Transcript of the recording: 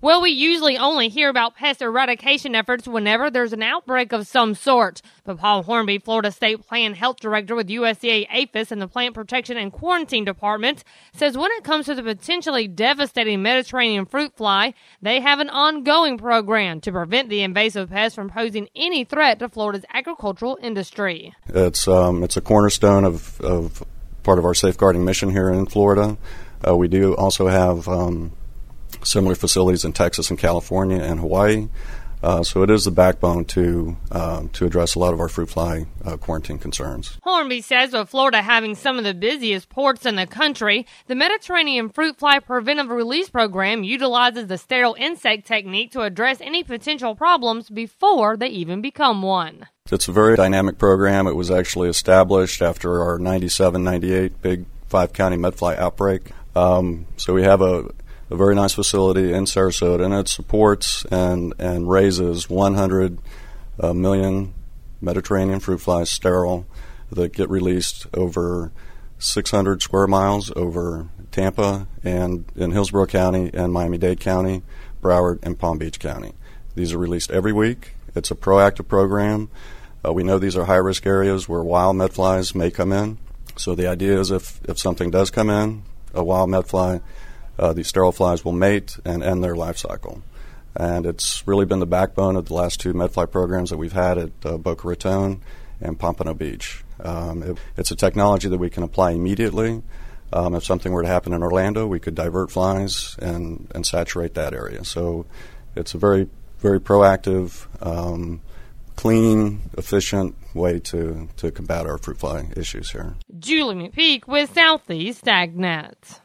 Well, we usually only hear about pest eradication efforts whenever there's an outbreak of some sort. But Paul Hornby, Florida State Plant Health Director with USDA APHIS and the Plant Protection and Quarantine Department, says when it comes to the potentially devastating Mediterranean fruit fly, they have an ongoing program to prevent the invasive pest from posing any threat to Florida's agricultural industry. It's a cornerstone of part of our safeguarding mission here in Florida. We do also have similar facilities in Texas and California and Hawaii. So it is the backbone to address a lot of our fruit fly quarantine concerns. Hornby says with Florida having some of the busiest ports in the country, the Mediterranean Fruit Fly Preventive Release Program utilizes the sterile insect technique to address any potential problems before they even become one. It's a very dynamic program. It was actually established after our 97-98 big 5-county medfly outbreak. So we have a very nice facility in Sarasota, and it supports and raises 100 million Mediterranean fruit flies sterile that get released over 600 square miles over Tampa and in Hillsborough County and Miami-Dade County, Broward, and Palm Beach County. These are released every week. It's a proactive program. We know these are high-risk areas where wild medflies may come in. So the idea is if something does come in, a wild medfly, these sterile flies will mate and end their life cycle. And it's really been the backbone of the last 2 medfly programs that we've had at Boca Raton and Pompano Beach. It's a technology that we can apply immediately. If something were to happen in Orlando, we could divert flies and saturate that area. So it's a very, very proactive, clean, efficient way to combat our fruit fly issues here. Julie McPeak with Southeast AgNet.